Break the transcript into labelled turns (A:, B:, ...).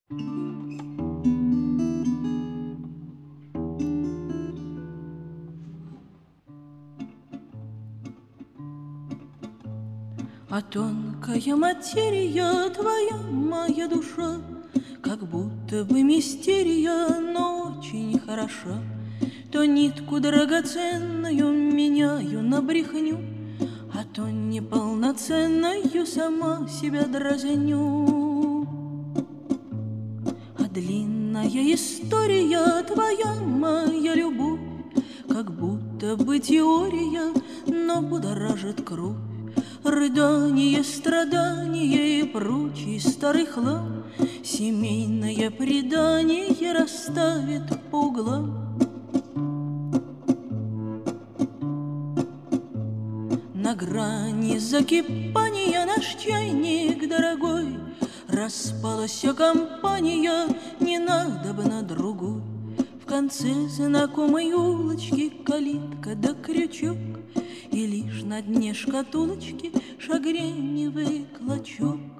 A: А тонкая материя твоя, моя душа, как будто бы мистерия, но очень хороша. То нитку драгоценную меняю на брехню, а то неполноценную сама себя дразню. А длинная история твоя, моя любовь, как будто бы теория, но будоражит кровь. Рыдание, страдание и прочий старый хлам, семейное предание расставит по углам. На грани закипания наш чайник дорогой, распалась компания, не надо бы на другой. В конце знакомой улочки калитка да крючок, и лишь на дне шкатулочки шагреневый клочок.